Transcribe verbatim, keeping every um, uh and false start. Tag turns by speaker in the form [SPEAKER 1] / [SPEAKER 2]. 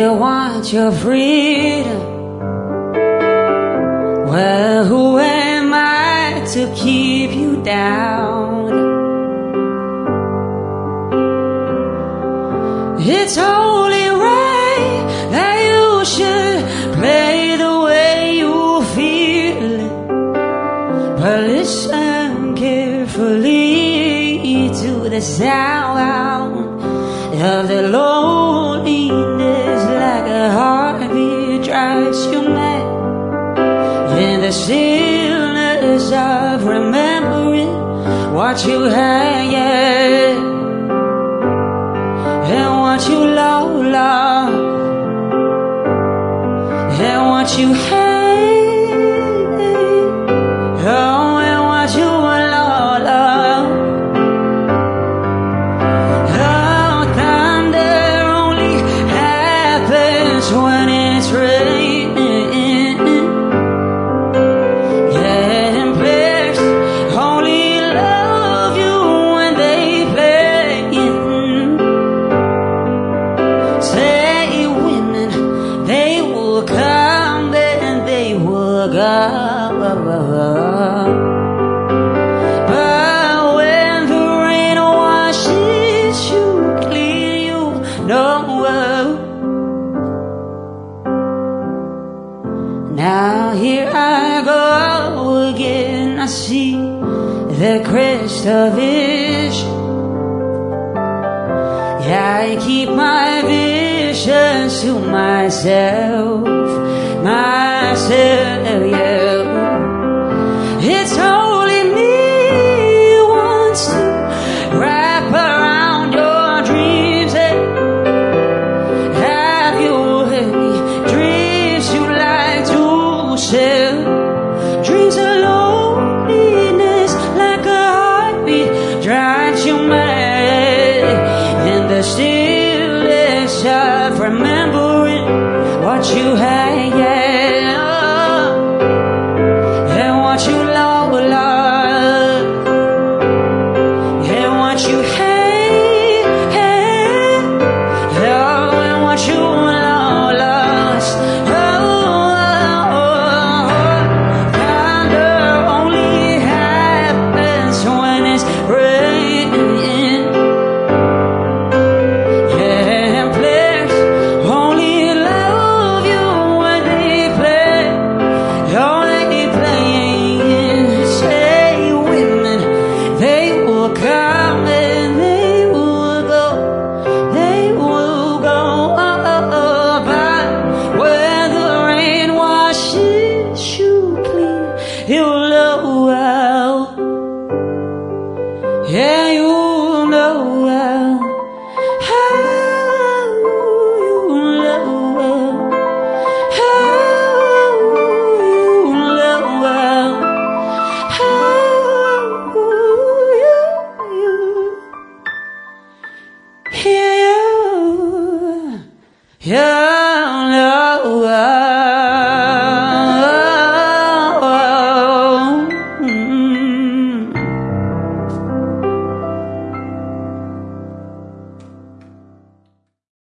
[SPEAKER 1] you want your freedom? Well, who am I to keep you down? It's only right that you should play the way you feel it. But listen carefully to the sound of the loneliness, like a heartbeat drives you mad. In the stillness of remembering what you had, yeah, and what you love, love, and what you hate, oh, and what you love, love. Oh, thunder only happens when it's raining. Yeah, and players only love you when they play. Say women, they will come and they will go. But when the rain washes you clean, you know. Now here I go again, I see the crest of vision. Yeah, I keep my visions to myself, myself, yeah. It's only me who wants to wrap around your dreams. Have you any dreams you like to share? Dreams of loneliness, like a heartbeat drives you mad. In the stillness of remembering what you had, yeah, and what you love, love, and what you hate, hate, oh, and what you love, lost. Oh, oh, oh. Thunder only happens when it's raining. Yeah, and players only love you when they play. Oh, they playing. Say women, they will come and they will go. They will go. Oh, oh, oh. But when the rain washes you clean, you'll know. Yeah.